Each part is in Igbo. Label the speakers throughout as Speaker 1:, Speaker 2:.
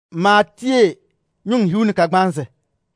Speaker 1: ma tie nyung hiuni ka gbanze.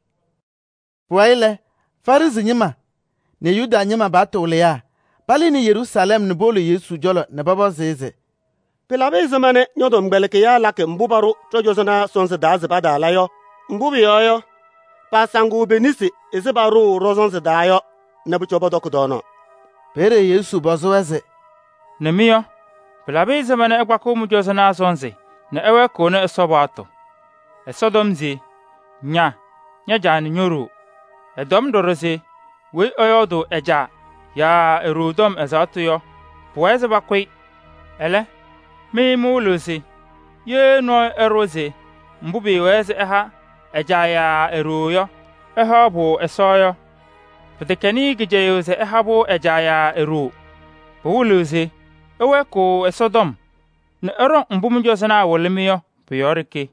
Speaker 1: Puaile Farisi nyima ne Yuda nyima ba tole ya bali ni Yerusalem ni bolo Yesu jolo ne babo zeze.
Speaker 2: Pilabe zamane nyodo mbeleke ya lake mbubaru trojosona sonse daze bada layo. Mbubi yoyo pasangu benisi ezebaru rozonse dayo ne buchobo dokudono.
Speaker 1: Pere Yesu bozweze.
Speaker 3: Nemiyo Pilabe zamane ekwako mujosona sonse ne ewe kone esobato. Esodomzi nya jani nyoru. Edom dorose we oyodo eja ya erudom ezatuyo pueze bakwe ele me mulose ye no eroze mbubi weze eha eja ya eruyo eha bo esoyo petekeni gejeyose eha bo eja ya eru bulose ewe ko esodom ne ero mbumjo sana wolemiyo piyorike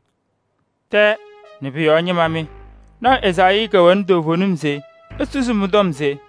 Speaker 3: te ne piyo mami na ezayi ka wando vonumze esusumudomze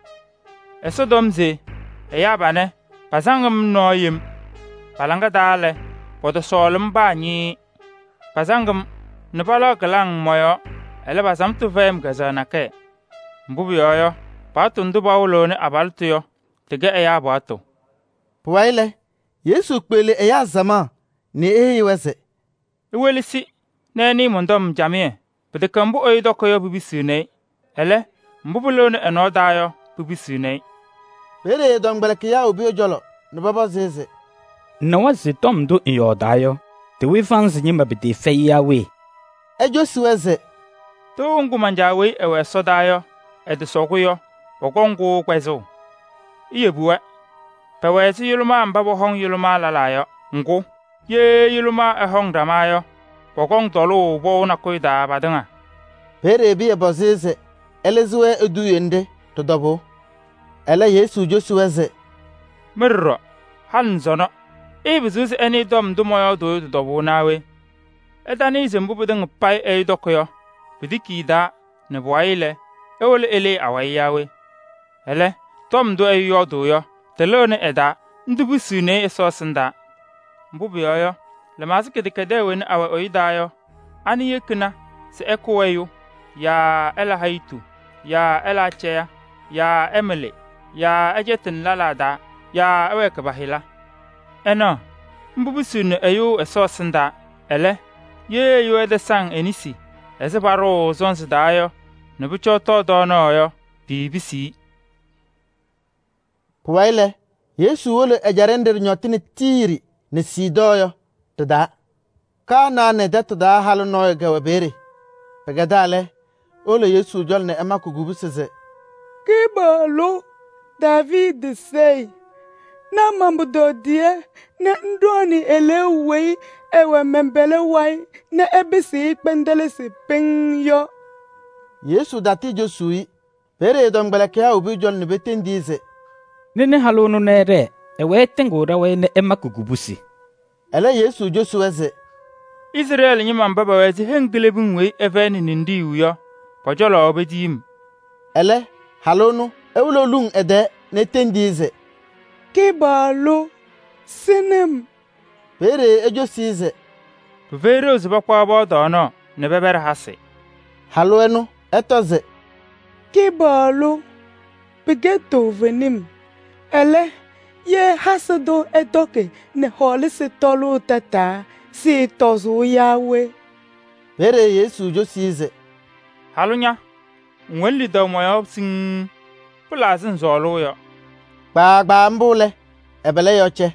Speaker 3: esodomze eyabane pasangam noyim palanga dale podo solum banyi pasangam nebala galang moyo ele basam tu vem gazana ke mbubi yoyo patundu bawlo ne abaltuyo tege eya bato
Speaker 1: Puaile Yesu kpele eya zama ne eyiweze
Speaker 3: iwelisi neni mondom jamie pedekambu oyidokoyo bibisune ele mbubulo ne enodayo bibisune.
Speaker 1: Pere dongbeleke ya obi ojolo ne babo zeze.
Speaker 4: Nawa zitom do iyodayo te we fansi nyima bide feyawe.
Speaker 1: Ejo siweze.
Speaker 3: To ngumanjawe ewe sodayo edisokuyo okongu kwezo. Iyebuwe pewezi yuluma mbabo hong yuluma lalayo ngu ye yuluma ehong damayo okong tolu bo na koida badanga.
Speaker 1: Pere bi ebozeze elezwe eduyende to dobo. Ele Yesu josuweze.
Speaker 3: Mirro hanzono ibizuzi eni dom dumoyo do dobo nawe. Edani zembubudeng pai e dokoyo bidiki da ne boile ewole ele awayawe. Ele tom do e yodo yo telone eda ndubusune esosinda. Mbubi yoyo le masike dikede wen awa oidayo ani yekina se ekoweyo ya ela haitu ya ela cheya ya emele ya ejetin lalada ya eweke bahila eno mbubusune eyo esosinda ele ye yo edesang enisi ezebaro zonsidayo nebucho dono yo bibisi.
Speaker 1: Puaile Yesu wole ejarender nyotini tiri ne sidoyo tada kana ne tada halu noy gawe bere pegadale ole Yesu jol ne ema kugubuseze
Speaker 5: kibalo David say na mambudo die na ndoni elewe ewe membele wai na ebisi pendele se penyo.
Speaker 1: Yesu dati josui pere dongbeleke ya obi jol ne betendize
Speaker 4: nene halunu nere ewe tengura we ne ema kugubusi.
Speaker 1: Ele Yesu josuweze
Speaker 3: Israel nyima mbaba wezi hengelebun we eveni nindi uyo pojolo obedim.
Speaker 1: Ele halunu ewulolung ede ne tendize
Speaker 5: kibalo sinem
Speaker 1: pere ejosize
Speaker 3: Vero zibakwa bodono ne bebere hase
Speaker 1: haluenu etoze
Speaker 5: kibalo begeto venim ele ye hasado edoke ne holise tolu tata si tozu yawe.
Speaker 1: Pere Yesu josize
Speaker 3: halunya nweli do moyo sing plazin zolo yo
Speaker 1: gba mbule ebele yoche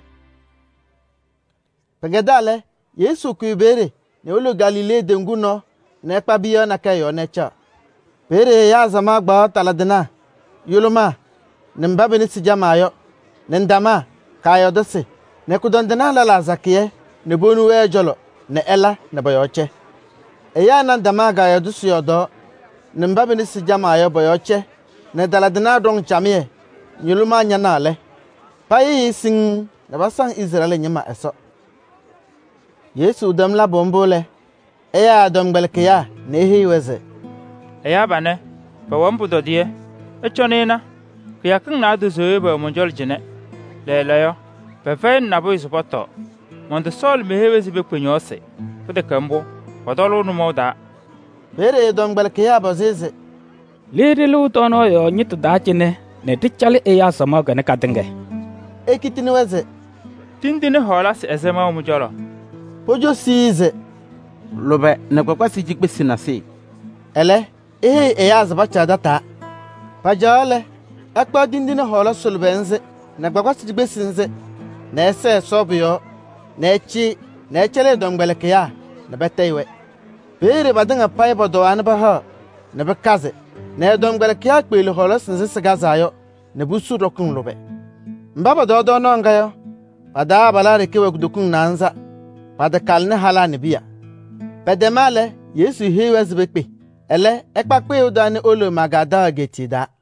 Speaker 1: pegedale Yesu kuibere ne olo Galile denguno ne kpabiyo na kayo necha pere ya zama gba taladina yuluma ne mbabe ni sijamayo ne ndama kayo dose ne kudondina la zakiye ne bonu we jolo ne ela ne boyoche eya na ndama ga yodusu yodo ne mbabe ni sijamayo boyoche ne daladina dong chamie yuluma nyanale payi sing ne basang Israel nyima eso Yesu dam la bombole eya dongbelke ya ne hiweze
Speaker 3: eya bane ba wambu dodie echonena kya kan na du zoeba monjol jene lelayo be fen na boy supoto mon de sol me hewezi be kwenyose fode kambo wadolo numo da
Speaker 1: bere dom gbal ke ya bozize
Speaker 4: Liri lu tono yo nyit da chine ne tichali e ya sama gane kadenge.
Speaker 1: ekitini weze
Speaker 3: tindini hola si ezema mu jolo
Speaker 1: pojo size
Speaker 6: lobe ne kwakwa si jikpe sinase
Speaker 1: ele e ya zaba chada ta pajale akpa dindini hola sulbenze na gbagwa sigbe sinze na ese sobyo na echi na echele dom gbal ke ya na betaiwe bere badanga pai bodo an ba ha na bekaze na dom gbal ke ya kpele hola sinze sigazayo na busu rokun lobe mbaba dodo no ngayo pada balare kewe kudukun nanza pada kalne halane biya pedemale yesu hewe zbekpe ele ekpakpe udani olo magada getida